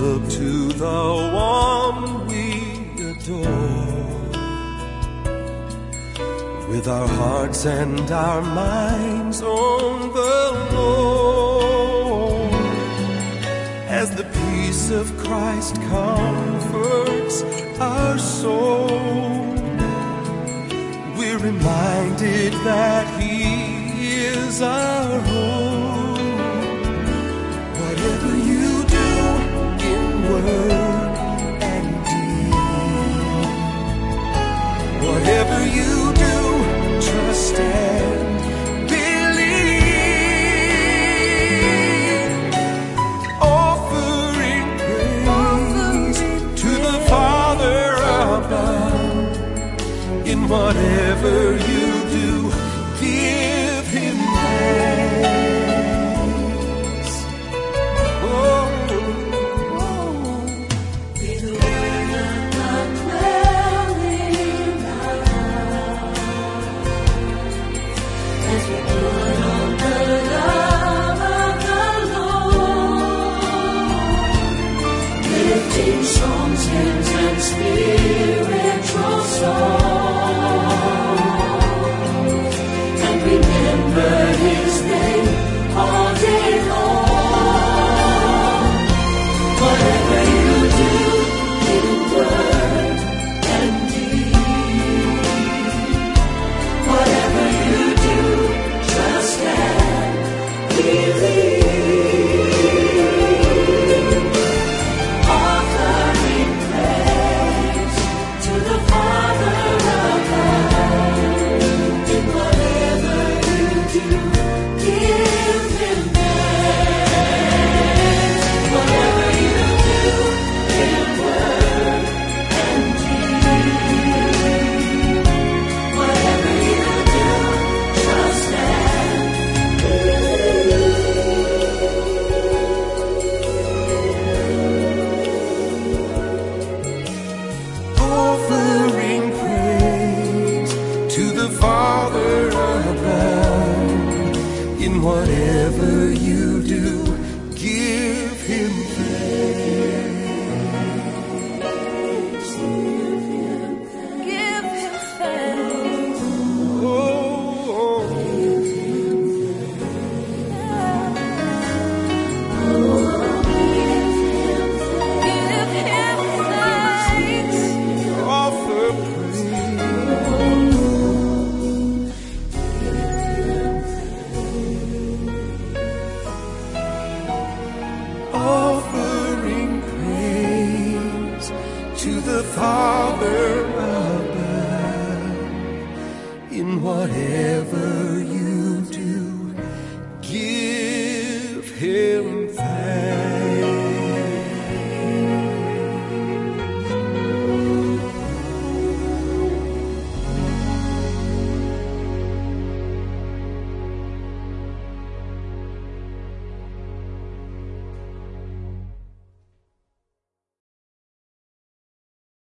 look to the one we adore, with our hearts and our minds on the Lord. As the peace of Christ comforts our soul, we're reminded that He is our home. Whatever you do in word and deed, whatever you do, trust and believe. Offering praise to the Father above. In whatever you do, give Him thanks. Oh, may the word of God dwell in our hearts as we put on the love of the Lord, lifting songs, hymns, and spiritual songs. Remember His name all day long. Whatever you do in word and deed, whatever you do, trust and believe. Offering praise to the Father above. In whatever give Him thanks. Whatever you do in word and deed, whatever you do, trust and believe. Offering praise to the Father above. In whatever you do, give Him thanks. Give Him thanks. Oh, give Him thanks. Offer offering praise to the Father above. In whatever